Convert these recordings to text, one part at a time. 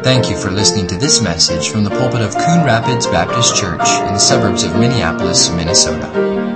Thank you for listening to this message from the pulpit of Coon Rapids Baptist Church in the suburbs of Minneapolis, Minnesota.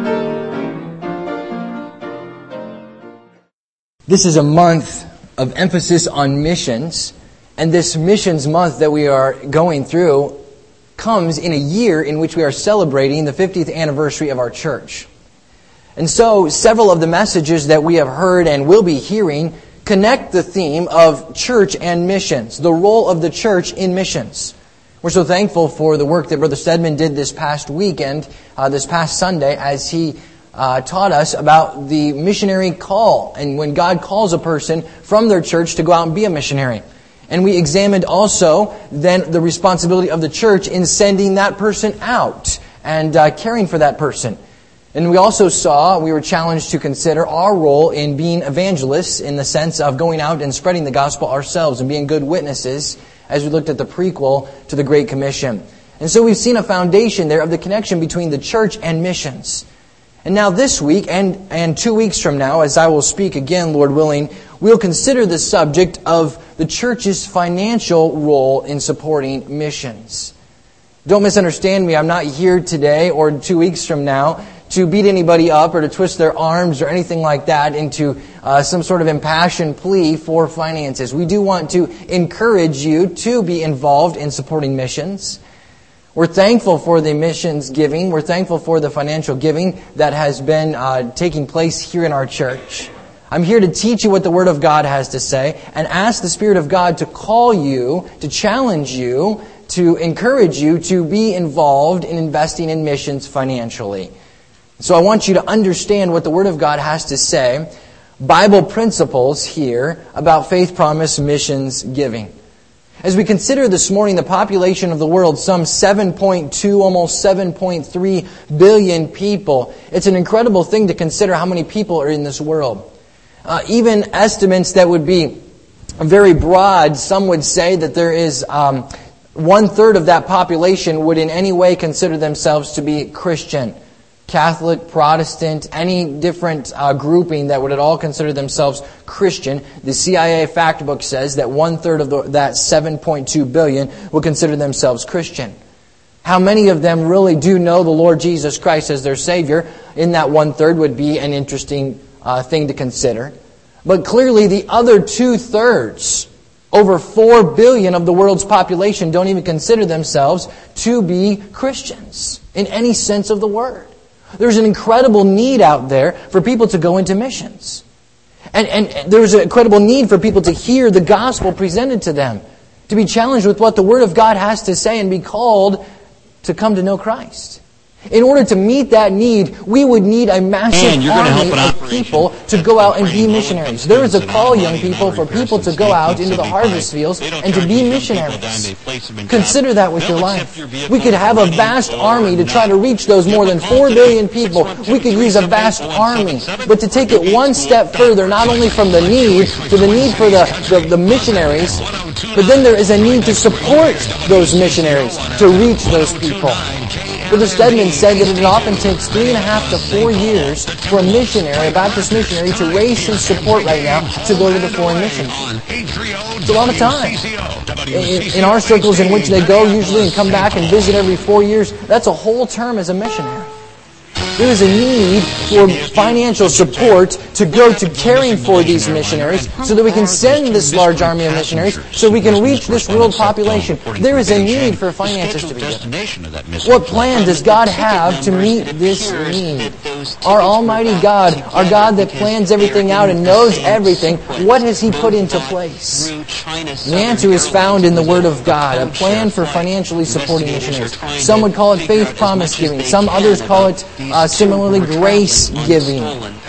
This is a month of emphasis on missions, and this missions month that we are going through comes in a year in which we are celebrating the 50th anniversary of our church. And so several of the messages that we have heard and will be hearing connect the theme of church and missions, the role of the church in missions. We're so thankful for the work that Brother Stedman did this past weekend, this past Sunday, as he taught us about the missionary call and when God calls a person from their church to go out and be a missionary. And we examined also then the responsibility of the church in sending that person out and caring for that person. And we also we were challenged to consider our role in being evangelists in the sense of going out and spreading the gospel ourselves and being good witnesses as we looked at the prequel to the Great Commission. And so we've seen a foundation there of the connection between the church and missions. And now this week and 2 weeks from now, as I will speak again, Lord willing, we'll consider the subject of the church's financial role in supporting missions. Don't misunderstand me. I'm not here today or 2 weeks from now to beat anybody up or to twist their arms or anything like that into some sort of impassioned plea for finances. We do want to encourage you to be involved in supporting missions. We're thankful for the missions giving. We're thankful for the financial giving that has been taking place here in our church. I'm here to teach you what the Word of God has to say and ask the Spirit of God to call you, to challenge you, to encourage you to be involved in investing in missions financially. So I want you to understand what the Word of God has to say, Bible principles here about faith promise missions giving. As we consider this morning the population of the world, some 7.2, almost 7.3 billion people, it's an incredible thing to consider how many people are in this world. Even estimates that would be very broad, some would say that there is 1/3 of that population would in any way consider themselves to be Christian. Catholic, Protestant, any different grouping that would at all consider themselves Christian. The CIA fact book says that 1/3 of that 7.2 billion will consider themselves Christian. How many of them really do know the Lord Jesus Christ as their Savior in that 1/3 would be an interesting thing to consider. But clearly the other 2/3, over 4 billion of the world's population, don't even consider themselves to be Christians in any sense of the word. There's an incredible need out there for people to go into missions. And there's an incredible need for people to hear the gospel presented to them, to be challenged with what the Word of God has to say and be called to come to know Christ. In order to meet that need, we would need a massive army of people to go out and be missionaries. There is a call, young people, for people to go out into the harvest fields and to be missionaries. Consider that with your life. We could have a vast army to try to reach those more than 4 billion people. We could use a vast army. But to take it one step further, not only from the need to the need for the missionaries, but then there is a need to support those missionaries to reach those people. Brother Stedman said that it often takes 3.5 to 4 years for a missionary, a Baptist missionary, to raise his support right now to go to the foreign missions. It's a lot of time. In our circles in which they go usually and come back and visit every 4 years, that's a whole term as a missionary. There is a need for financial support to go to caring for these missionaries so that we can send this large army of missionaries so we can reach this world population. There is a need for finances to be given. What plan does God have to meet this need? Our Almighty God, our God that plans everything out and knows everything, what has He put into place? The answer is found in the Word of God, a plan for financially supporting missionaries. Some would call it faith promise giving. Some others call it similarly grace giving.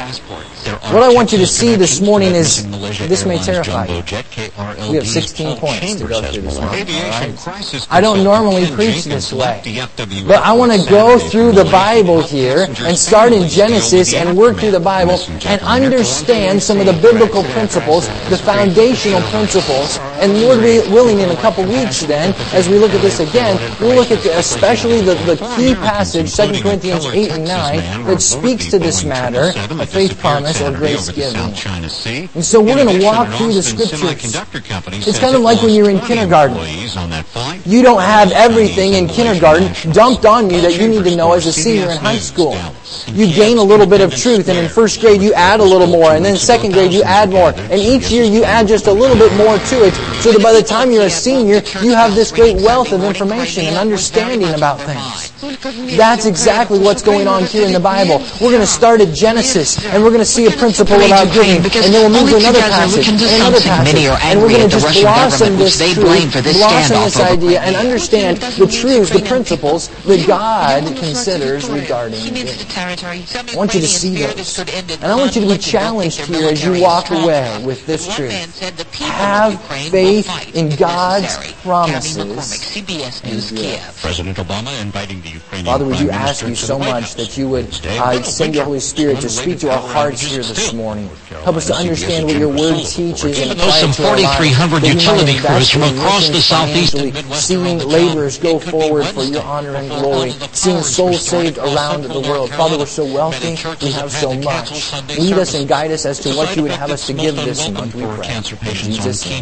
What I want you to see this morning is, this may terrify you. We have 16 points to go through this morning. Right? I don't normally preach this way. But I want to go through the Bible here and start in Genesis and work through the Bible and understand some of the biblical principles, the foundational principles And Lord willing, in a couple weeks then, as we look at this again, we'll look at especially the key passage, 2 Corinthians 8 and 9, that speaks to this matter of faith promise or grace giving. And so we're going to walk through the Scriptures. It's kind of like when you're in kindergarten. You don't have everything in kindergarten dumped on you that you need to know as a senior in high school. You gain a little bit of truth, and in first grade you add a little more, and then second grade you add more. And each year you add just a little bit more to it, so that by the time you're a senior, you have this great wealth of information and understanding about things. That's exactly what's going on here in the Bible. We're going to start at Genesis, and we're going to see a principle about giving, and then we'll move to another passage, and another passage, and we're going to just blossom this truth, blossom this idea, and understand the truths, the principles that God considers regarding giving. I want you to see those. And I want you to be challenged here as you walk away with this truth. Have faith in God's promises and give. President Obama inviting the Ukrainian Father, we do ask you so much that you would send your Holy Spirit to speak to our hearts here this morning. Help us to understand what your word teaches and apply it to our lives. 4,300 utility crews from across the southeast and Midwest, seeing laborers go forward for your honor and glory, seeing souls saved around the world. Father, we're so wealthy, we have so much. Lead us and guide us as to what you would have us to give this month, we pray. In Jesus' name.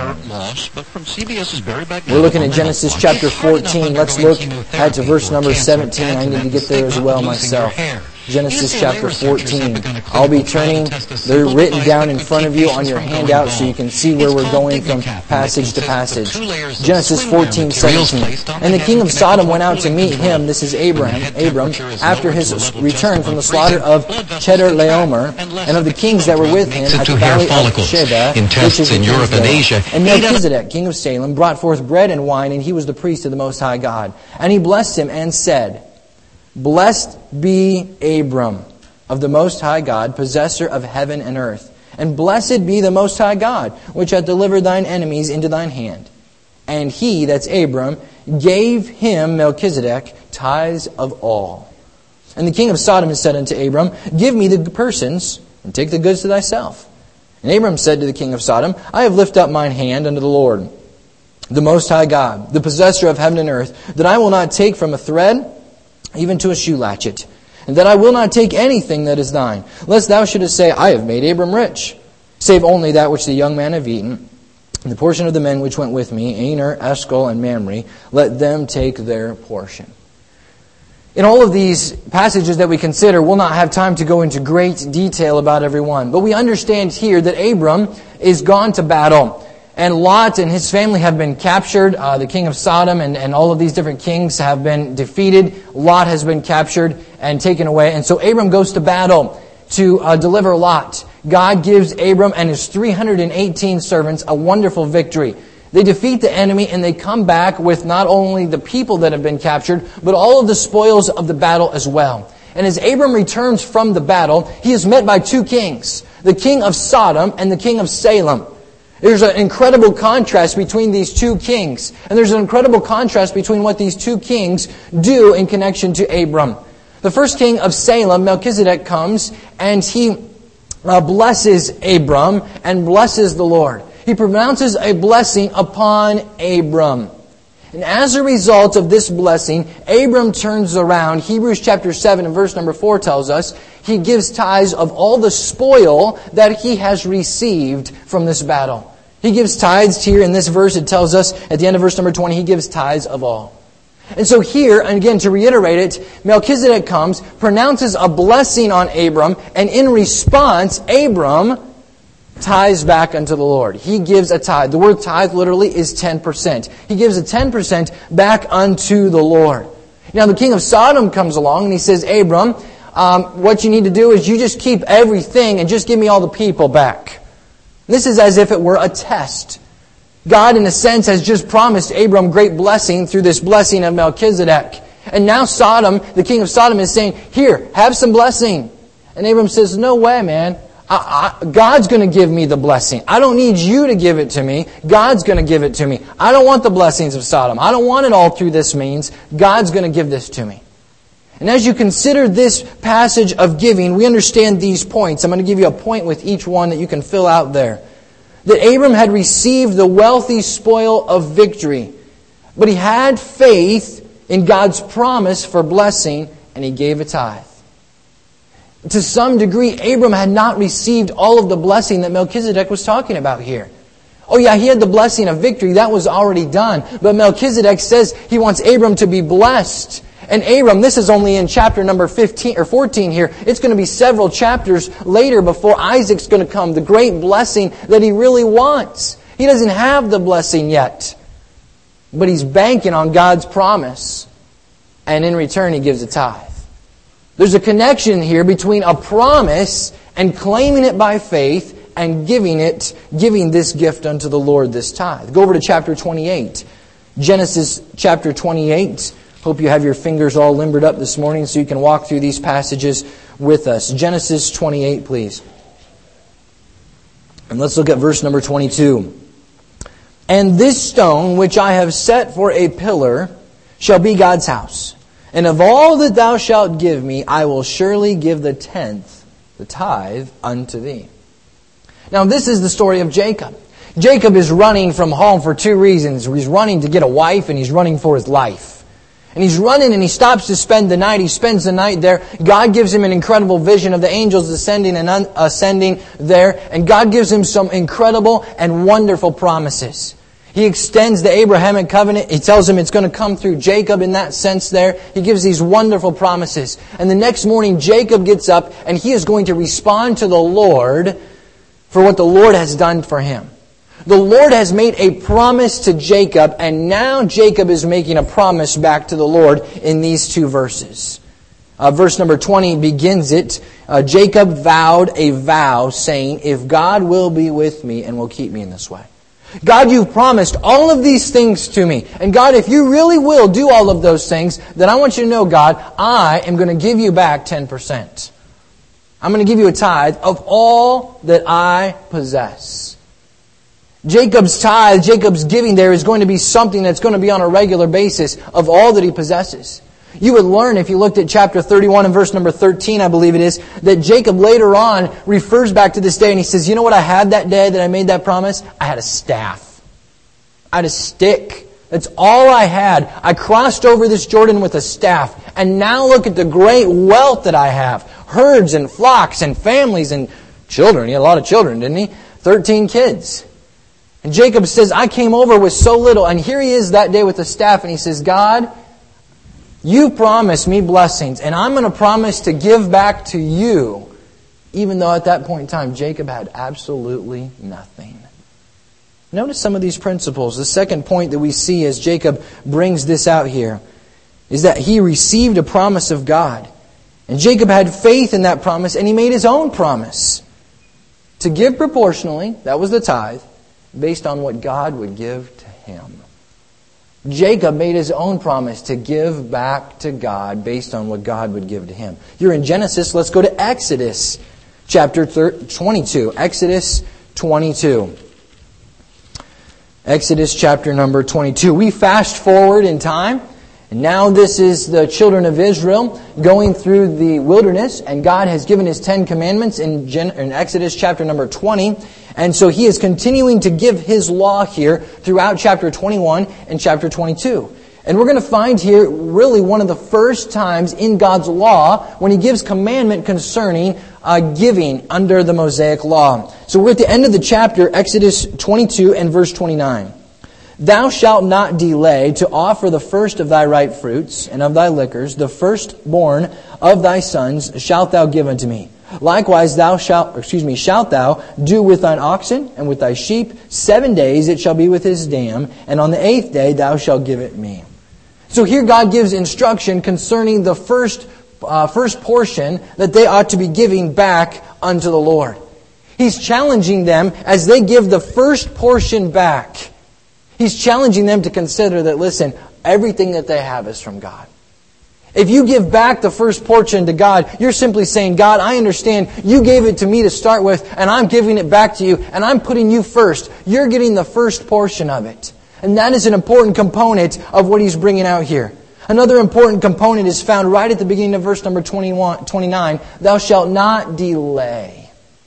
We're looking at Genesis chapter 14. Let's look at verse number 17. I need to get there as well myself. Genesis chapter 14. I'll be turning. They're written down in front of you on your handout so you can see where we're going from passage to passage. Genesis 14:17. And the king of Sodom went out to meet him, this is Abram, after his return from the slaughter of Chedorlaomer, and of the kings that were with him at the valley of Sheba, which is in Europe and Asia. And Melchizedek, king of Salem, brought forth bread and wine, and he was the priest of the Most High God. And he blessed him and said, Blessed be Abram of the Most High God, possessor of heaven and earth. And blessed be the Most High God, which hath delivered thine enemies into thine hand. And he, that's Abram, gave him, Melchizedek, tithes of all. And the king of Sodom said unto Abram, Give me the persons, and take the goods to thyself. And Abram said to the king of Sodom, I have lifted up mine hand unto the Lord, the Most High God, the possessor of heaven and earth, that I will not take from a thread, even to a shoe latchet, and that I will not take anything that is thine, lest thou shouldest say, I have made Abram rich, save only that which the young men have eaten, and the portion of the men which went with me, Aner, Eshcol, and Mamre, let them take their portion. In all of these passages that we consider, we'll not have time to go into great detail about every one, but we understand here that Abram is gone to battle. And Lot and his family have been captured. The king of Sodom and all of these different kings have been defeated. Lot has been captured and taken away. And so Abram goes to battle to deliver Lot. God gives Abram and his 318 servants a wonderful victory. They defeat the enemy and they come back with not only the people that have been captured, but all of the spoils of the battle as well. And as Abram returns from the battle, he is met by two kings, the king of Sodom and the king of Salem. There's an incredible contrast between these two kings. And there's an incredible contrast between what these two kings do in connection to Abram. The first king of Salem, Melchizedek, comes and he blesses Abram and blesses the Lord. He pronounces a blessing upon Abram. And as a result of this blessing, Abram turns around. Hebrews chapter 7 and verse number 4 tells us he gives tithes of all the spoil that he has received from this battle. He gives tithes here in this verse. It tells us at the end of verse number 20, he gives tithes of all. And so here, and again to reiterate it, Melchizedek comes, pronounces a blessing on Abram, and in response, Abram tithes back unto the Lord. He gives a tithe. The word tithe literally is 10%. He gives a 10% back unto the Lord. Now the king of Sodom comes along and he says, Abram, what you need to do is you just keep everything and just give me all the people back. This is as if it were a test. God, in a sense, has just promised Abram great blessing through this blessing of Melchizedek. And now Sodom, the king of Sodom, is saying, here, have some blessing. And Abram says, no way, man. God's going to give me the blessing. I don't need you to give it to me. God's going to give it to me. I don't want the blessings of Sodom. I don't want it all through this means. God's going to give this to me. And as you consider this passage of giving, we understand these points. I'm going to give you a point with each one that you can fill out there. that Abram had received the wealthy spoil of victory. But he had faith in God's promise for blessing, and he gave a tithe. To some degree, Abram had not received all of the blessing that Melchizedek was talking about here. Oh yeah, he had the blessing of victory. That was already done. But Melchizedek says he wants Abram to be blessed. And Abram, this is only in chapter number 15 or 14 here. It's going to be several chapters later before Isaac's going to come. The great blessing that he really wants. He doesn't have the blessing yet. But he's banking on God's promise. And in return, he gives a tithe. There's a connection here between a promise and claiming it by faith and giving this gift unto the Lord, this tithe. Go over to chapter 28. Genesis chapter 28. Hope you have your fingers all limbered up this morning so you can walk through these passages with us. Genesis 28, please. And let's look at verse number 22. And this stone which I have set for a pillar shall be God's house. And of all that thou shalt give me, I will surely give the tenth, the tithe, unto thee. Now this is the story of Jacob. Jacob is running from home for two reasons. He's running to get a wife and he's running for his life. And he's running and he stops to spend the night. He spends the night there. God gives him an incredible vision of the angels ascending and ascending there. And God gives him some incredible and wonderful promises. He extends the Abrahamic covenant. He tells him it's going to come through Jacob in that sense there. He gives these wonderful promises. And the next morning Jacob gets up and he is going to respond to the Lord for what the Lord has done for him. The Lord has made a promise to Jacob, and now Jacob is making a promise back to the Lord in these two verses. Verse number 20 begins it. Jacob vowed a vow, saying, if God will be with me and will keep me in this way. God, you've promised all of these things to me. And God, if you really will do all of those things, then I want you to know, God, I am going to give you back 10%. I'm going to give you a tithe of all that I possess. Jacob's tithe, Jacob's giving there is going to be something that's going to be on a regular basis of all that he possesses. You would learn if you looked at chapter 31 and verse number 13, I believe it is, that Jacob later on refers back to this day and he says, you know what I had that day that I made that promise? I had a staff. I had a stick. That's all I had. I crossed over this Jordan with a staff. And now look at the great wealth that I have. Herds and flocks and families and children. He had a lot of children, didn't he? 13 kids. And Jacob says, I came over with so little. And here he is that day with the staff. And he says, God, you promised me blessings. And I'm going to promise to give back to you. Even though at that point in time, Jacob had absolutely nothing. Notice some of these principles. The second point that we see as Jacob brings this out here is that he received a promise of God. And Jacob had faith in that promise and he made his own promise to give proportionally, that was the tithe, based on what God would give to him. Jacob made his own promise to give back to God based on what God would give to him. You're in Genesis, let's go to Exodus chapter 22. Exodus 22. Exodus chapter number 22. We fast forward in time. And now this is the children of Israel going through the wilderness. And God has given His 10 Commandments in Exodus chapter number 20. And so He is continuing to give His law here throughout chapter 21 and chapter 22. And we're going to find here really one of the first times in God's law when He gives commandment concerning giving under the Mosaic law. So we're at the end of the chapter, Exodus 22 and verse 29. Thou shalt not delay to offer the first of thy ripe fruits and of thy liquors, the firstborn of thy sons shalt thou give unto me. Likewise shalt thou do with thine oxen and with thy sheep. 7 days it shall be with his dam, and on the 8th day thou shalt give it me. So here God gives instruction concerning the first portion that they ought to be giving back unto the Lord. He's challenging them as they give the first portion back. He's challenging them to consider that, listen, everything that they have is from God. If you give back the first portion to God, you're simply saying, God, I understand you gave it to me to start with, and I'm giving it back to you, and I'm putting you first. You're getting the first portion of it. And that is an important component of what He's bringing out here. Another important component is found right at the beginning of verse number 29. Thou shalt not delay.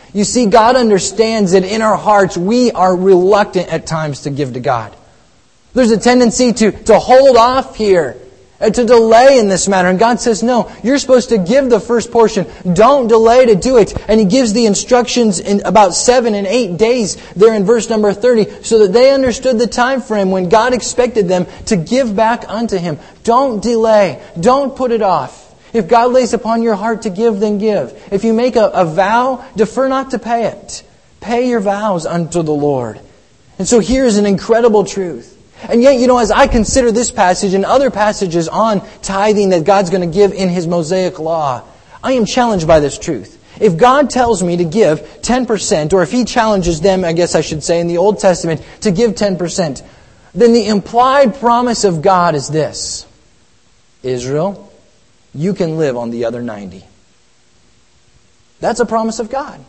You see, God understands that in our hearts we are reluctant at times to give to God. There's a tendency to hold off here, and to delay in this matter. And God says, no, you're supposed to give the first portion. Don't delay to do it. And He gives the instructions in about 7 and 8 days there in verse number 30 so that they understood the time frame when God expected them to give back unto Him. Don't delay. Don't put it off. If God lays upon your heart to give, then give. If you make a vow, defer not to pay it. Pay your vows unto the Lord. And so here's an incredible truth. And yet, as I consider this passage and other passages on tithing that God's going to give in His Mosaic Law, I am challenged by this truth. If God tells me to give 10%, or if He challenges them, I guess I should say, in the Old Testament, to give 10%, then the implied promise of God is this: Israel, you can live on the other 90. That's a promise of God.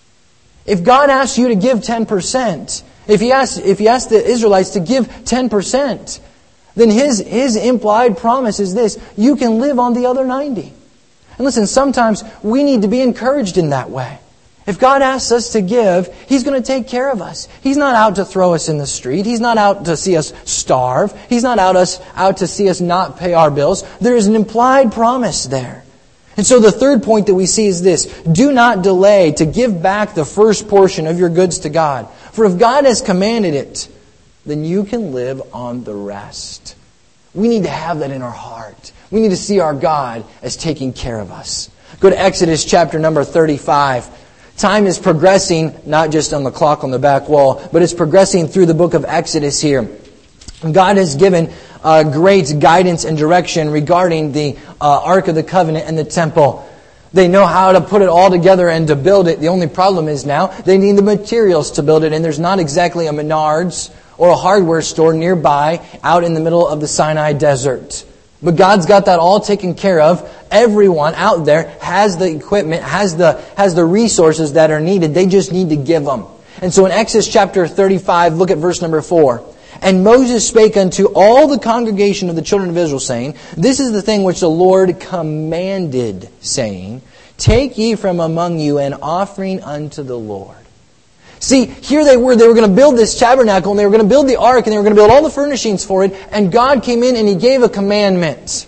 If God asks you to give 10%, if He asks the Israelites to give 10%, then His implied promise is this: you can live on the other 90. And listen, sometimes we need to be encouraged in that way. If God asks us to give, He's going to take care of us. He's not out to throw us in the street. He's not out to see us starve. He's not out to see us not pay our bills. There is an implied promise there. And so the third point that we see is this: do not delay to give back the first portion of your goods to God. For if God has commanded it, then you can live on the rest. We need to have that in our heart. We need to see our God as taking care of us. Go to Exodus chapter number 35. Time is progressing, not just on the clock on the back wall, but it's progressing through the book of Exodus here. God has given great guidance and direction regarding the Ark of the Covenant and the temple. They know how to put it all together and to build it. The only problem is now they need the materials to build it, and there's not exactly a Menards or a hardware store nearby out in the middle of the Sinai desert. But God's got that all taken care of. Everyone out there has the equipment, has the resources that are needed. They just need to give them. And so in Exodus chapter 35, look at verse number 4. And Moses spake unto all the congregation of the children of Israel, saying, This is the thing which the Lord commanded, saying, Take ye from among you an offering unto the Lord. See, here they were going to build this tabernacle, and they were going to build the ark, and they were going to build all the furnishings for it, and God came in and He gave a commandment.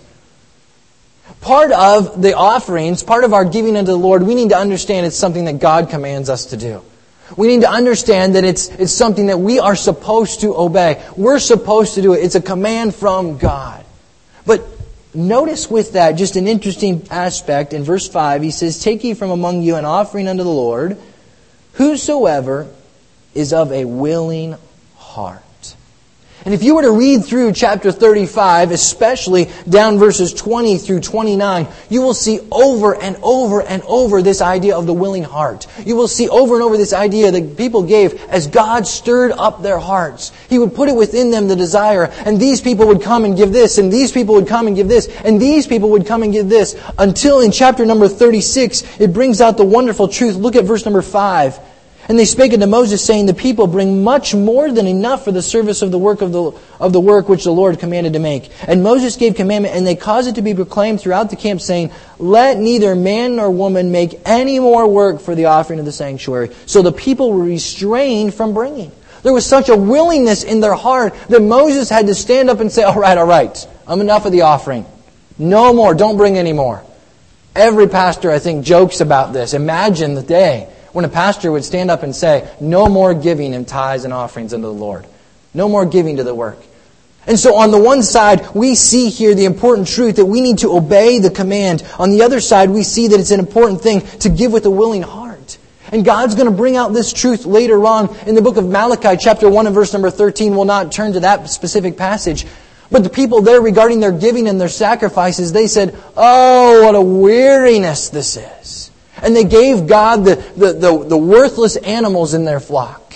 Part of the offerings, part of our giving unto the Lord, we need to understand it's something that God commands us to do. We need to understand that it's something that we are supposed to obey. We're supposed to do it. It's a command from God. But notice with that just an interesting aspect. In verse 5, He says, Take ye from among you an offering unto the Lord, whosoever is of a willing heart. And if you were to read through chapter 35, especially down verses 20 through 29, you will see over and over and over this idea of the willing heart. You will see over and over this idea that people gave as God stirred up their hearts. He would put it within them, the desire, and these people would come and give this, and these people would come and give this, and these people would come and give this, until in chapter number 36, it brings out the wonderful truth. Look at verse number 5. And they spake unto Moses, saying, The people bring much more than enough for the service of the work which the Lord commanded to make. And Moses gave commandment, and they caused it to be proclaimed throughout the camp, saying, Let neither man nor woman make any more work for the offering of the sanctuary. So the people were restrained from bringing. There was such a willingness in their heart that Moses had to stand up and say, all right, I'm enough of the offering. No more, don't bring any more. Every pastor, I think, jokes about this. Imagine the day when a pastor would stand up and say, no more giving in tithes and offerings unto the Lord. No more giving to the work. And so on the one side, we see here the important truth that we need to obey the command. On the other side, we see that it's an important thing to give with a willing heart. And God's going to bring out this truth later on in the book of Malachi, chapter 1 and verse number 13. We'll not turn to that specific passage. But the people there, regarding their giving and their sacrifices, they said, oh, what a weariness this is. And they gave God the worthless animals in their flock.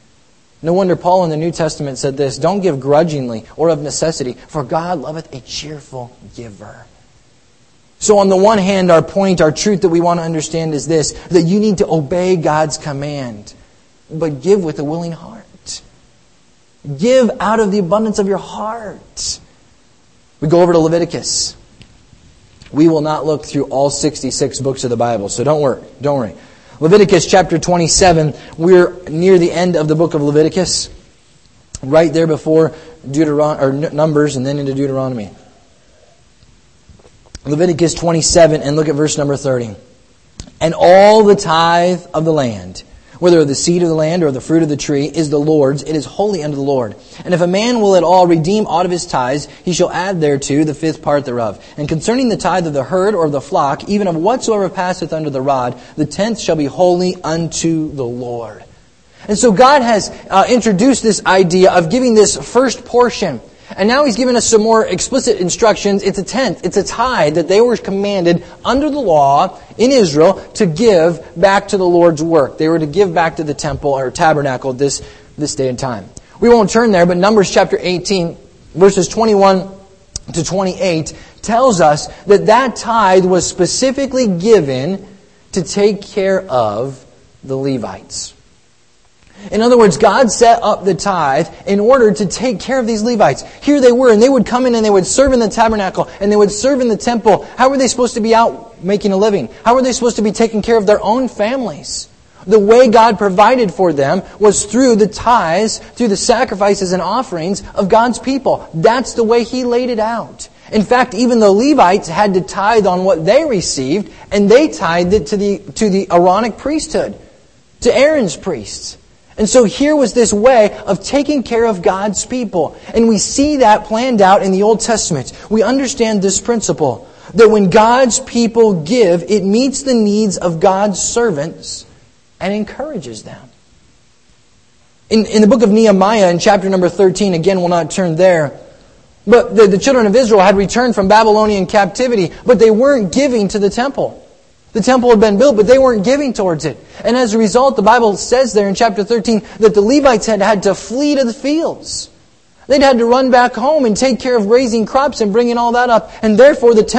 No wonder Paul in the New Testament said this, Don't give grudgingly or of necessity, for God loveth a cheerful giver. So on the one hand, our point, our truth that we want to understand is this, that you need to obey God's command, but give with a willing heart. Give out of the abundance of your heart. We go over to Leviticus. We will not look through all 66 books of the Bible, so don't worry. Leviticus chapter 27, we're near the end of the book of Leviticus, right there before Numbers and then into Deuteronomy. Leviticus 27, and look at verse number 30. And all the tithe of the land, whether of the seed of the land or the fruit of the tree, is the Lord's. It is holy unto the Lord. And if a man will at all redeem aught of his tithes, he shall add thereto the fifth part thereof. And concerning the tithe of the herd or of the flock, even of whatsoever passeth under the rod, the tenth shall be holy unto the Lord. And so God has introduced this idea of giving this first portion. And now He's given us some more explicit instructions. It's a tenth, it's a tithe that they were commanded under the law in Israel to give back to the Lord's work. They were to give back to the temple or tabernacle this day and time. We won't turn there, but Numbers chapter 18, verses 21 to 28 tells us that tithe was specifically given to take care of the Levites. In other words, God set up the tithe in order to take care of these Levites. Here they were, and they would come in and they would serve in the tabernacle, and they would serve in the temple. How were they supposed to be out making a living? How were they supposed to be taking care of their own families? The way God provided for them was through the tithes, through the sacrifices and offerings of God's people. That's the way He laid it out. In fact, even the Levites had to tithe on what they received, and they tithed it to the Aaronic priesthood, to Aaron's priests. And so here was this way of taking care of God's people. And we see that planned out in the Old Testament. We understand this principle, that when God's people give, it meets the needs of God's servants and encourages them. In the book of Nehemiah, in chapter number 13, again, we'll not turn there, but the children of Israel had returned from Babylonian captivity, but they weren't giving to the temple. The temple had been built, but they weren't giving towards it. And as a result, the Bible says there in chapter 13 that the Levites had to flee to the fields. They'd had to run back home and take care of raising crops and bringing all that up. And therefore, the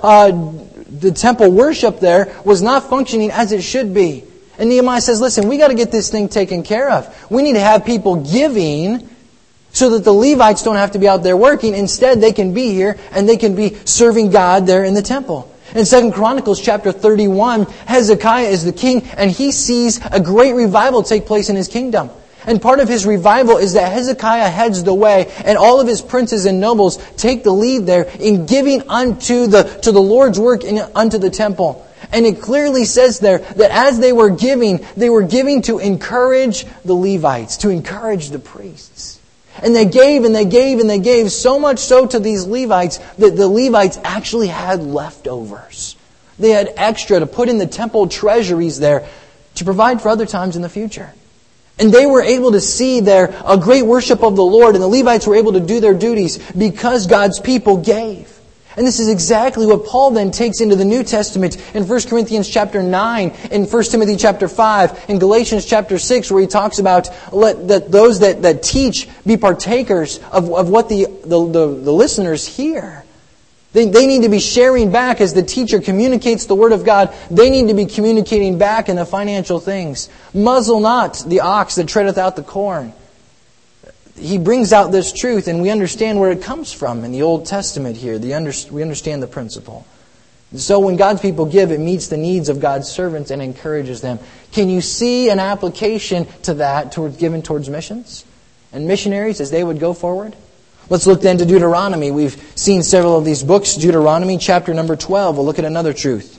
temple worship there was not functioning as it should be. And Nehemiah says, listen, we got to get this thing taken care of. We need to have people giving so that the Levites don't have to be out there working. Instead, they can be here and they can be serving God there in the temple. In 2 Chronicles chapter 31, Hezekiah is the king, and he sees a great revival take place in his kingdom. And part of his revival is that Hezekiah heads the way, and all of his princes and nobles take the lead there in giving unto the Lord's work and unto the temple. And it clearly says there that as they were giving to encourage the Levites, to encourage the priests. And they gave and they gave and they gave, so much so to these Levites that the Levites actually had leftovers. They had extra to put in the temple treasuries there to provide for other times in the future. And they were able to see there a great worship of the Lord, and the Levites were able to do their duties because God's people gave. And this is exactly what Paul then takes into the New Testament in 1 Corinthians chapter 9, in 1 Timothy chapter 5, in Galatians chapter 6, where he talks about that those that teach be partakers of what the listeners hear. They need to be sharing back as the teacher communicates the Word of God. They need to be communicating back in the financial things. Muzzle not the ox that treadeth out the corn. He brings out this truth, and we understand where it comes from in the Old Testament here. We understand the principle. So when God's people give, it meets the needs of God's servants and encourages them. Can you see an application to that given towards missions and missionaries as they would go forward? Let's look then to Deuteronomy. We've seen several of these books. Deuteronomy chapter number 12. We'll look at another truth.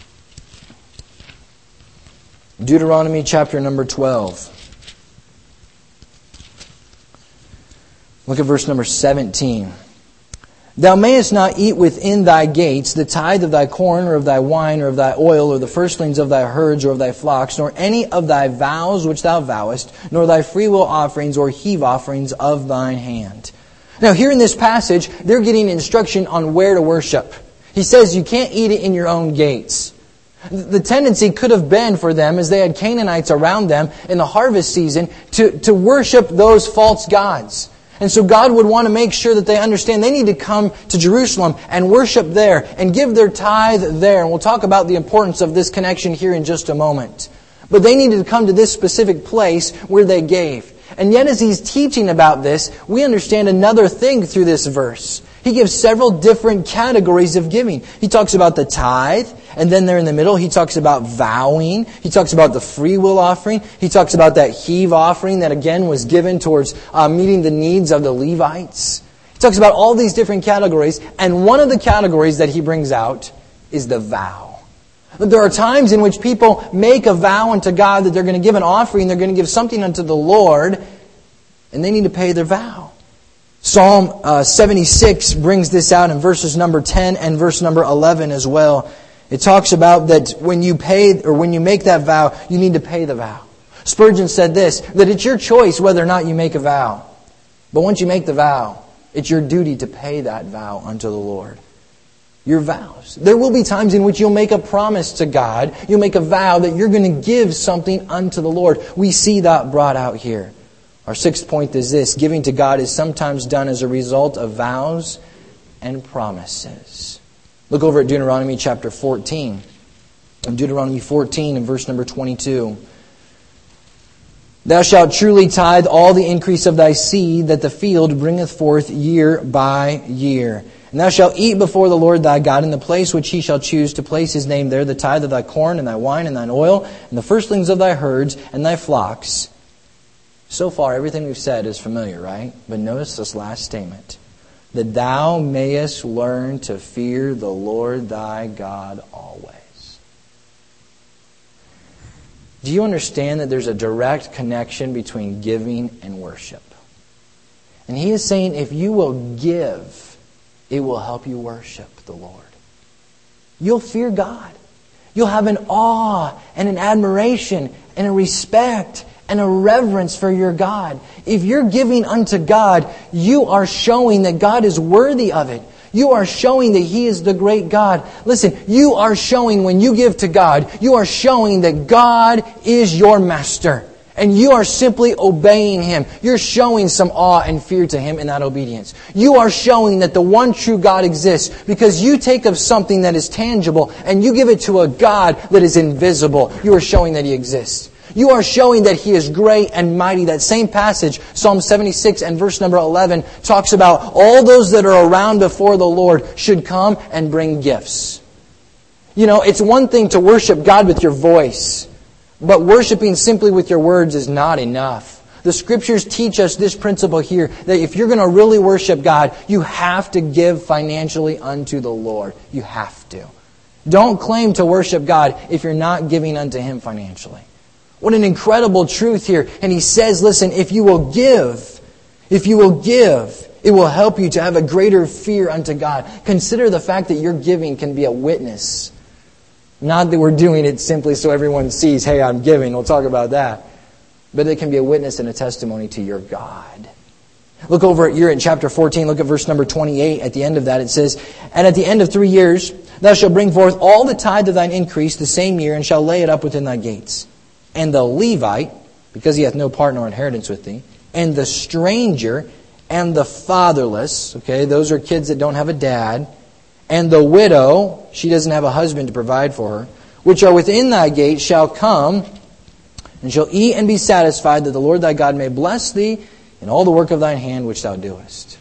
Deuteronomy chapter number 12. Look at verse number 17. Thou mayest not eat within thy gates the tithe of thy corn, or of thy wine, or of thy oil, or the firstlings of thy herds, or of thy flocks, nor any of thy vows which thou vowest, nor thy freewill offerings or heave offerings of thine hand. Now here in this passage, they're getting instruction on where to worship. He says you can't eat it in your own gates. The tendency could have been for them, as they had Canaanites around them in the harvest season, to worship those false gods. And so God would want to make sure that they understand they need to come to Jerusalem and worship there and give their tithe there. And we'll talk about the importance of this connection here in just a moment. But they needed to come to this specific place where they gave. And yet as he's teaching about this, we understand another thing through this verse. He gives several different categories of giving. He talks about the tithe, And then there in the middle, he talks about vowing. He talks about the free will offering. He talks about that heave offering that again was given towards meeting the needs of the Levites. He talks about all these different categories. And one of the categories that he brings out is the vow. There are times in which people make a vow unto God that they're going to give an offering, they're going to give something unto the Lord, and they need to pay their vow. Psalm 76 brings this out in verses number 10 and verse number 11 as well. It talks about that when you pay or when you make that vow, you need to pay the vow. Spurgeon said this, that it's your choice whether or not you make a vow. But once you make the vow, it's your duty to pay that vow unto the Lord. Your vows. There will be times in which you'll make a promise to God. You'll make a vow that you're going to give something unto the Lord. We see that brought out here. Our sixth point is this. Giving to God is sometimes done as a result of vows and promises. Look over at Deuteronomy chapter 14. Deuteronomy 14 and verse number 22. Thou shalt truly tithe all the increase of thy seed that the field bringeth forth year by year. And thou shalt eat before the Lord thy God in the place which he shall choose to place his name there, the tithe of thy corn and thy wine and thine oil, and the firstlings of thy herds and thy flocks. So far, everything we've said is familiar, right? But notice this last statement. That thou mayest learn to fear the Lord thy God always. Do you understand that there's a direct connection between giving and worship? And he is saying if you will give, it will help you worship the Lord. You'll fear God. You'll have an awe and an admiration and a respect and a reverence for your God. If you're giving unto God, you are showing that God is worthy of it. You are showing that He is the great God. Listen, you are showing when you give to God, you are showing that God is your master. And you are simply obeying Him. You're showing some awe and fear to Him in that obedience. You are showing that the one true God exists because you take of something that is tangible and you give it to a God that is invisible. You are showing that He exists. You are showing that He is great and mighty. That same passage, Psalm 76 and verse number 11, talks about all those that are around before the Lord should come and bring gifts. You know, it's one thing to worship God with your voice, but worshiping simply with your words is not enough. The Scriptures teach us this principle here, that if you're going to really worship God, you have to give financially unto the Lord. You have to. Don't claim to worship God if you're not giving unto Him financially. What an incredible truth here. And he says, listen, if you will give, it will help you to have a greater fear unto God. Consider the fact that your giving can be a witness. Not that we're doing it simply so everyone sees, hey, I'm giving. We'll talk about that. But it can be a witness and a testimony to your God. Look over, you're in chapter 14, look at verse number 28. At the end of that it says, and at the end of 3 years, thou shalt bring forth all the tithe of thine increase the same year, and shalt lay it up within thy gates. And the Levite, because he hath no part nor inheritance with thee, and the stranger, and the fatherless, okay, those are kids that don't have a dad, and the widow, she doesn't have a husband to provide for her, which are within thy gate, shall come, and shall eat and be satisfied, that the Lord thy God may bless thee in all the work of thine hand which thou doest.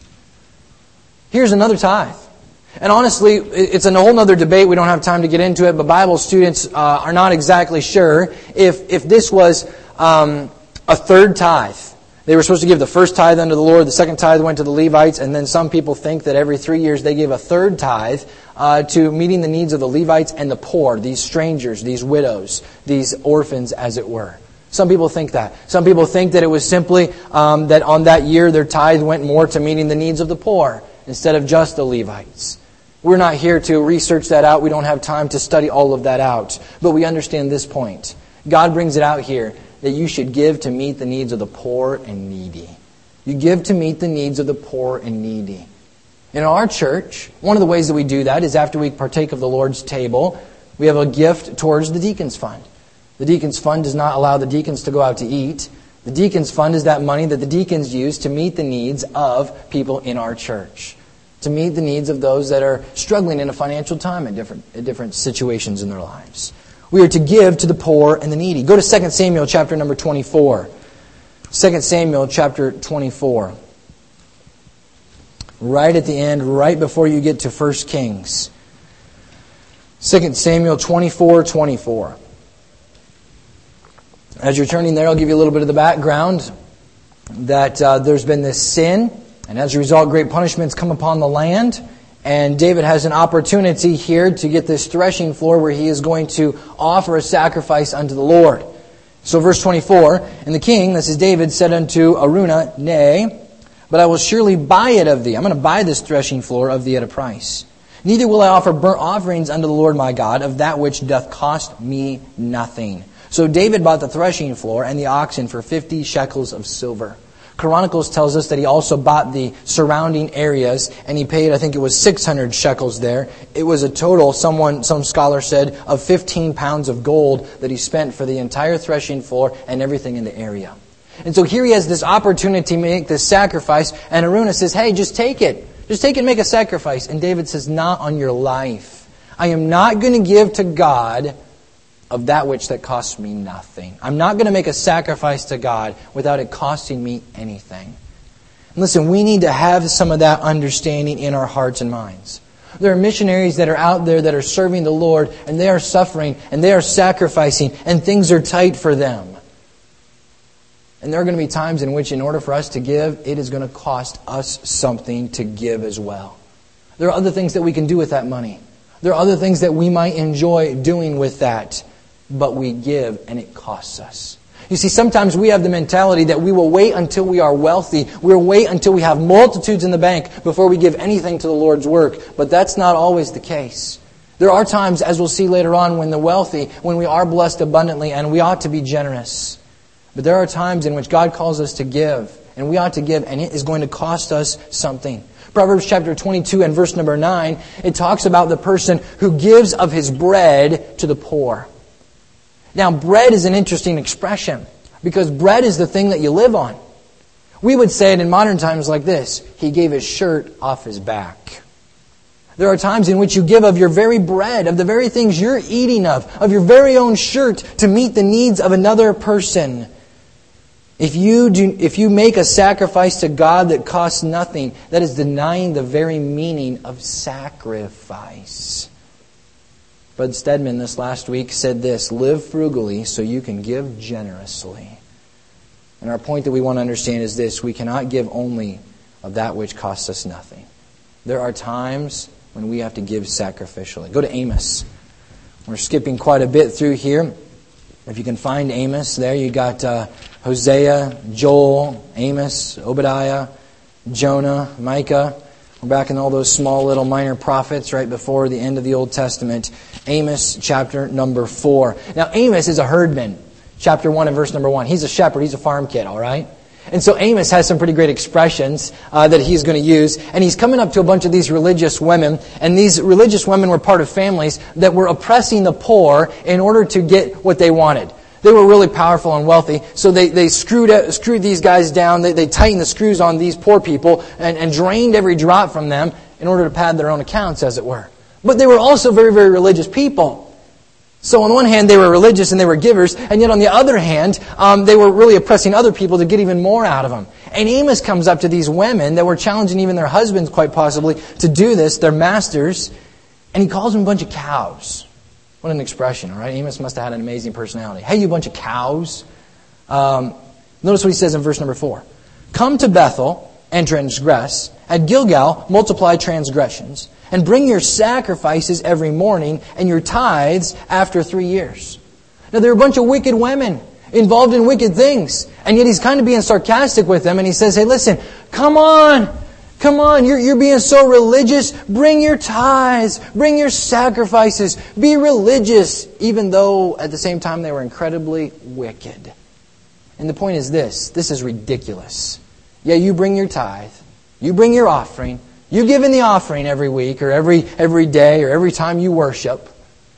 Here's another tithe. And honestly, it's a whole other debate. We don't have time to get into it. But Bible students are not exactly sure if this was a third tithe. They were supposed to give the first tithe unto the Lord. The second tithe went to the Levites. And then some people think that every 3 years they gave a third tithe to meeting the needs of the Levites and the poor, these strangers, these widows, these orphans, as it were. Some people think that. Some people think that it was simply that on that year their tithe went more to meeting the needs of the poor instead of just the Levites. We're not here to research that out. We don't have time to study all of that out. But we understand this point. God brings it out here that you should give to meet the needs of the poor and needy. You give to meet the needs of the poor and needy. In our church, one of the ways that we do that is after we partake of the Lord's table, we have a gift towards the Deacons Fund. The Deacons Fund does not allow the deacons to go out to eat. The Deacons Fund is that money that the deacons use to meet the needs of people in our church. To meet the needs of those that are struggling in a financial time at different situations in their lives. We are to give to the poor and the needy. Go to 2 Samuel chapter number 24. 2 Samuel chapter 24. Right at the end, right before you get to 1 Kings. 2 Samuel 24:24. As you're turning there, I'll give you a little bit of the background that there's been this sin, and as a result, great punishments come upon the land. And David has an opportunity here to get this threshing floor where he is going to offer a sacrifice unto the Lord. So verse 24, and the king, this is David, said unto Araunah, Nay, but I will surely buy it of thee. I'm going to buy this threshing floor of thee at a price. Neither will I offer burnt offerings unto the Lord my God of that which doth cost me nothing. So David bought the threshing floor and the oxen for 50 shekels of silver. Chronicles tells us that he also bought the surrounding areas, and he paid, I think it was 600 shekels there. It was a total, some scholar said, of 15 pounds of gold that he spent for the entire threshing floor and everything in the area. And so here he has this opportunity to make this sacrifice, and Araunah says, hey, just take it. Just take it and make a sacrifice. And David says, not on your life. I am not going to give to God of that which that costs me nothing. I'm not going to make a sacrifice to God without it costing me anything. And listen, we need to have some of that understanding in our hearts and minds. There are missionaries that are out there that are serving the Lord, and they are suffering, and they are sacrificing, and things are tight for them. And there are going to be times in which, in order for us to give, it is going to cost us something to give as well. There are other things that we can do with that money. There are other things that we might enjoy doing with that. But we give, and it costs us. You see, sometimes we have the mentality that we will wait until we are wealthy. We'll wait until we have multitudes in the bank before we give anything to the Lord's work. But that's not always the case. There are times, as we'll see later on, when we are blessed abundantly, and we ought to be generous. But there are times in which God calls us to give, and we ought to give, and it is going to cost us something. Proverbs chapter 22 and verse number 9, it talks about the person who gives of his bread to the poor. Now, bread is an interesting expression because bread is the thing that you live on. We would say it in modern times like this: he gave his shirt off his back. There are times in which you give of your very bread, of the very things you're eating of your very own shirt to meet the needs of another person. If you make a sacrifice to God that costs nothing, that is denying the very meaning of sacrifice. Bud Stedman this last week said this: live frugally so you can give generously. And our point that we want to understand is this: we cannot give only of that which costs us nothing. There are times when we have to give sacrificially. Go to Amos. We're skipping quite a bit through here. If you can find Amos there, you got Hosea, Joel, Amos, Obadiah, Jonah, Micah. We're back in all those small little minor prophets right before the end of the Old Testament. Amos chapter number 4. Now Amos is a herdman. Chapter 1 and verse number 1. He's a shepherd. He's a farm kid, all right? And so Amos has some pretty great expressions that he's going to use. And he's coming up to a bunch of these religious women. And these religious women were part of families that were oppressing the poor in order to get what they wanted. They were really powerful and wealthy, so they screwed these guys down. They tightened the screws on these poor people and drained every drop from them in order to pad their own accounts, as it were. But they were also very, very religious people. So on the one hand, they were religious and they were givers, and yet on the other hand, they were really oppressing other people to get even more out of them. And Amos comes up to these women that were challenging even their husbands, quite possibly, to do this, their masters, and he calls them a bunch of cows. What an expression, all right? Amos must have had an amazing personality. Hey, you bunch of cows. Notice what he says in verse number 4. Come to Bethel and transgress. At Gilgal, multiply transgressions. And bring your sacrifices every morning and your tithes after 3 years. Now, there are a bunch of wicked women involved in wicked things. And yet he's kind of being sarcastic with them. And he says, hey, listen, come on. Come on, you're being so religious. Bring your tithes. Bring your sacrifices. Be religious, even though at the same time they were incredibly wicked. And the point is this. This is ridiculous. Yeah, you bring your tithe. You bring your offering. You give in the offering every week or every day or every time you worship.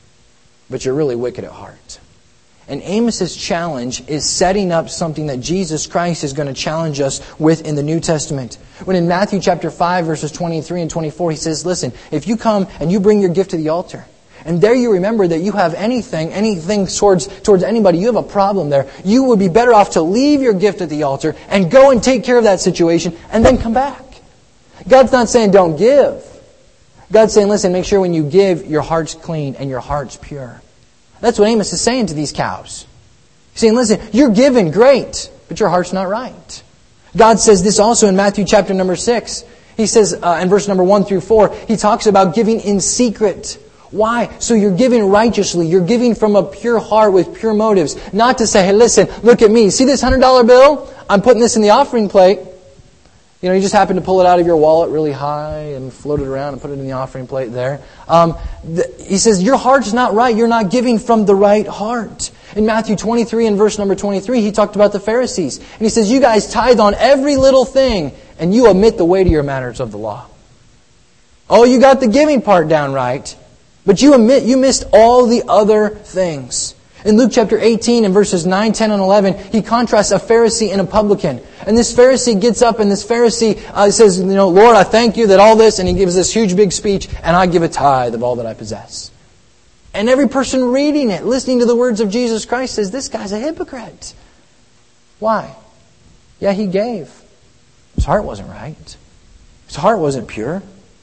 But you're really wicked at heart. And Amos's challenge is setting up something that Jesus Christ is going to challenge us with in the New Testament. When in Matthew chapter 5, verses 23 and 24, he says, listen, if you come and you bring your gift to the altar, and there you remember that you have anything towards anybody, you have a problem there, you would be better off to leave your gift at the altar and go and take care of that situation and then come back. God's not saying don't give. God's saying, listen, make sure when you give, your heart's clean and your heart's pure. That's what Amos is saying to these cows. He's saying, listen, you're giving, great, but your heart's not right. God says this also in Matthew chapter number 6. He says in verse number 1 through 4, He talks about giving in secret. Why? So you're giving righteously. You're giving from a pure heart with pure motives. Not to say, hey, listen, look at me. See this $100 bill? I'm putting this in the offering plate. You just happen to pull it out of your wallet really high and float it around and put it in the offering plate there. He says, your heart's not right. You're not giving from the right heart. In Matthew 23 and verse number 23, He talked about the Pharisees. And He says, you guys tithe on every little thing and you omit the weightier matters of the law. Oh, you got the giving part down right, but you missed all the other things. In Luke chapter 18 and verses 9, 10, and 11, He contrasts a Pharisee and a publican. And this Pharisee gets up and this Pharisee says, Lord, I thank you that all this, and he gives this huge big speech, and I give a tithe of all that I possess. And every person reading it, listening to the words of Jesus Christ, says, this guy's a hypocrite. Why? Yeah, he gave. His heart wasn't right. His heart wasn't pure.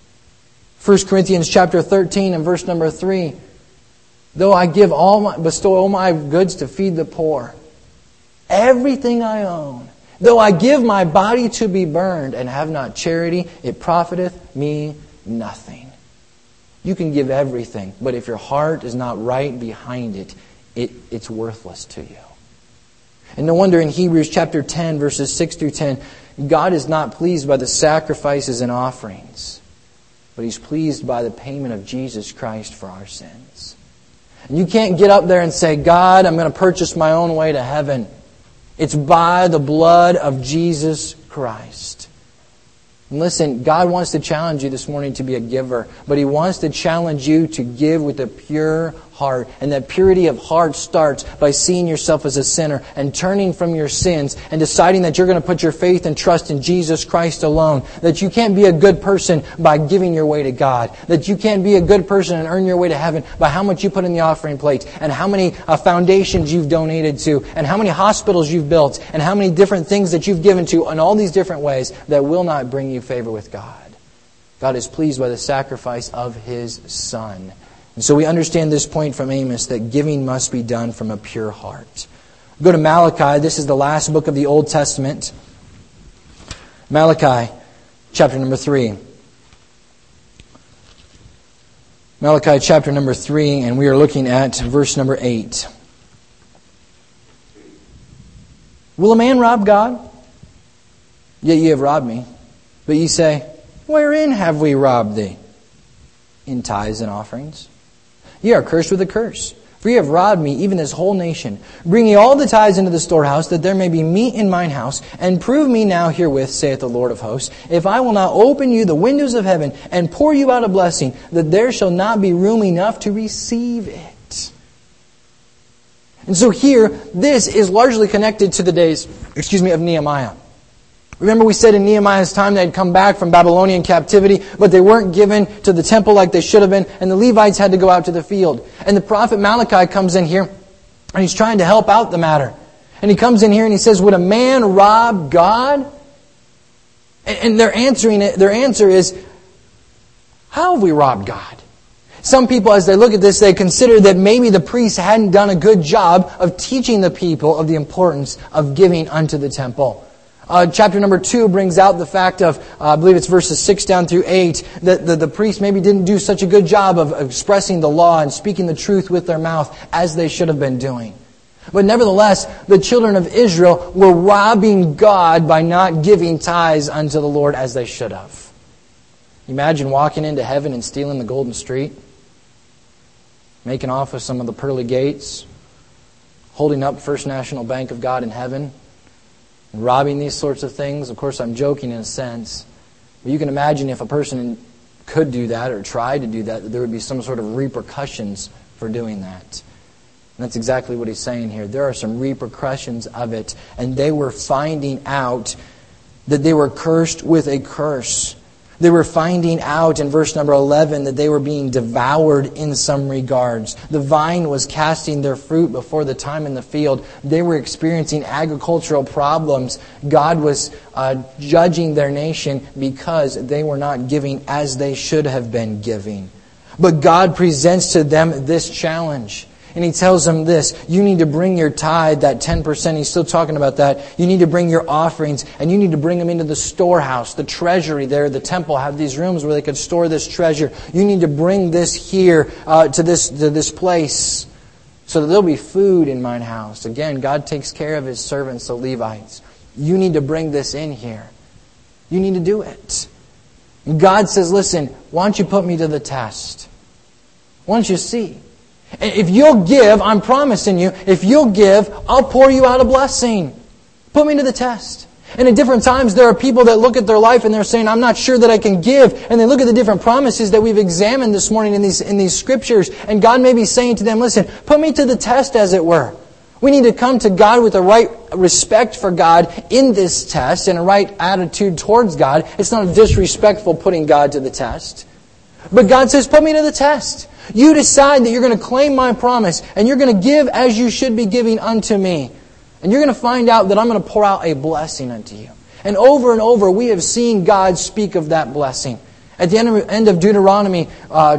1 Corinthians chapter 13 and verse number 3, though I bestow all my goods to feed the poor, everything I own, though I give my body to be burned and have not charity, it profiteth me nothing. You can give everything, but if your heart is not right behind it, it's worthless to you. And no wonder in Hebrews chapter 10, verses 6 through 10, God is not pleased by the sacrifices and offerings, but He's pleased by the payment of Jesus Christ for our sins. And you can't get up there and say, God, I'm going to purchase my own way to heaven. It's by the blood of Jesus Christ. And listen, God wants to challenge you this morning to be a giver, but He wants to challenge you to give with a pure heart. And that purity of heart starts by seeing yourself as a sinner and turning from your sins and deciding that you're going to put your faith and trust in Jesus Christ alone. That you can't be a good person by giving your way to God. That you can't be a good person and earn your way to heaven by how much you put in the offering plate and how many foundations you've donated to and how many hospitals you've built and how many different things that you've given to in all these different ways that will not bring you favor with God. God is pleased by the sacrifice of His Son. And so we understand this point from Amos that giving must be done from a pure heart. Go to Malachi. This is the last book of the Old Testament. Malachi, chapter number 3. Malachi, chapter number 3, and we are looking at verse number 8. Will a man rob God? Yet ye have robbed me. But ye say, wherein have we robbed thee? In tithes and offerings. Ye are cursed with a curse, for ye have robbed me, even this whole nation. Bring ye all the tithes into the storehouse, that there may be meat in mine house, and prove me now herewith, saith the Lord of hosts, if I will not open you the windows of heaven, and pour you out a blessing, that there shall not be room enough to receive it. And so here, this is largely connected to the days, of Nehemiah. Remember we said in Nehemiah's time they had come back from Babylonian captivity, but they weren't given to the temple like they should have been, and the Levites had to go out to the field. And the prophet Malachi comes in here, and he's trying to help out the matter. And he comes in here and he says, would a man rob God? And their answer is, how have we robbed God? Some people, as they look at this, they consider that maybe the priests hadn't done a good job of teaching the people of the importance of giving unto the temple. Chapter number 2 brings out the fact of, I believe it's verses 6 down through 8, that the priests maybe didn't do such a good job of expressing the law and speaking the truth with their mouth as they should have been doing. But nevertheless, the children of Israel were robbing God by not giving tithes unto the Lord as they should have. Imagine walking into heaven and stealing the golden street, making off with some of the pearly gates, holding up First National Bank of God in heaven, and robbing these sorts of things. Of course, I'm joking in a sense. But you can imagine if a person could do that or tried to do that, that there would be some sort of repercussions for doing that. And that's exactly what he's saying here. There are some repercussions of it. And they were finding out that they were cursed with a curse. They were finding out in verse number 11 that they were being devoured in some regards. The vine was casting their fruit before the time in the field. They were experiencing agricultural problems. God was judging their nation because they were not giving as they should have been giving. But God presents to them this challenge. And He tells them this: you need to bring your tithe, that 10%. He's still talking about that. You need to bring your offerings, and you need to bring them into the storehouse, the treasury there. The temple had these rooms where they could store this treasure. You need to bring this here to this place, so that there'll be food in mine house. Again, God takes care of His servants, the Levites. You need to bring this in here. You need to do it. God says, listen, why don't you put me to the test? Why don't you see? If you'll give, I'm promising you, if you'll give, I'll pour you out a blessing. Put me to the test. And at different times, there are people that look at their life and they're saying, I'm not sure that I can give. And they look at the different promises that we've examined this morning in these scriptures. And God may be saying to them, listen, put me to the test, as it were. We need to come to God with a right respect for God in this test and a right attitude towards God. It's not disrespectful putting God to the test. But God says, put me to the test. You decide that you're going to claim my promise and you're going to give as you should be giving unto me. And you're going to find out that I'm going to pour out a blessing unto you. And over, we have seen God speak of that blessing. At the end of Deuteronomy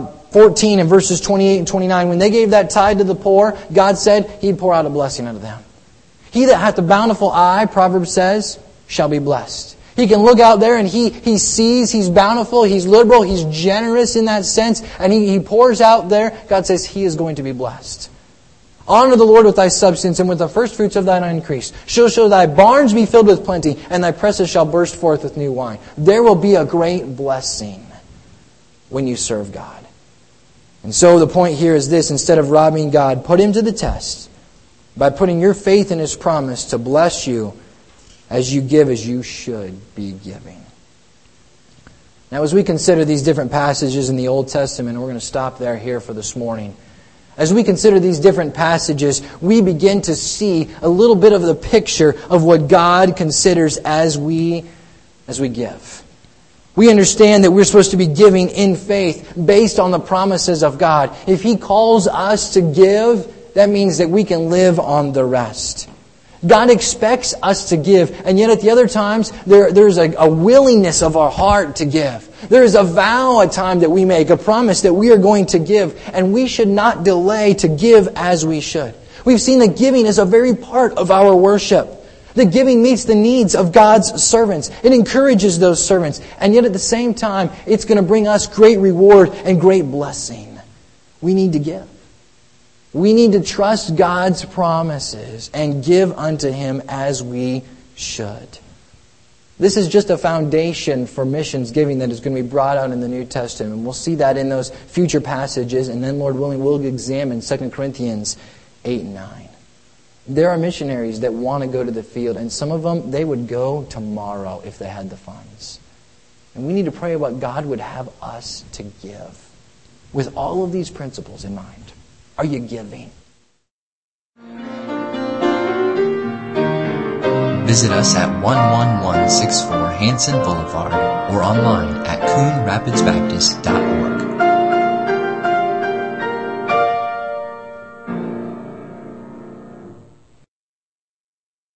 14 and verses 28 and 29, when they gave that tithe to the poor, God said He'd pour out a blessing unto them. He that hath a bountiful eye, Proverbs says, shall be blessed. He can look out there and he sees He's bountiful, He's liberal, He's generous in that sense, and he pours out there. God says He is going to be blessed. Honor the Lord with thy substance and with the first fruits of thine increase. Shall thy barns be filled with plenty, and thy presses shall burst forth with new wine. There will be a great blessing when you serve God. And so the point here is this: instead of robbing God, put Him to the test by putting your faith in His promise to bless you as you give as you should be giving. Now, as we consider these different passages in the Old Testament, we're going to stop there here for this morning. As we consider these different passages, we begin to see a little bit of the picture of what God considers as we give. We understand that we're supposed to be giving in faith based on the promises of God. If He calls us to give, that means that we can live on the rest. God expects us to give, and yet at the other times, there's a willingness of our heart to give. There is a vow at time that we make, a promise that we are going to give, and we should not delay to give as we should. We've seen that giving is a very part of our worship. That giving meets the needs of God's servants. It encourages those servants, and yet at the same time, it's going to bring us great reward and great blessing. We need to give. We need to trust God's promises and give unto Him as we should. This is just a foundation for missions giving that is going to be brought out in the New Testament. And we'll see that in those future passages. And then, Lord willing, we'll examine 2 Corinthians 8 and 9. There are missionaries that want to go to the field. And some of them, they would go tomorrow if they had the funds. And we need to pray what God would have us to give with all of these principles in mind. Are you giving? Visit us at 11164 Hanson Boulevard or online at CoonRapidsBaptist.org.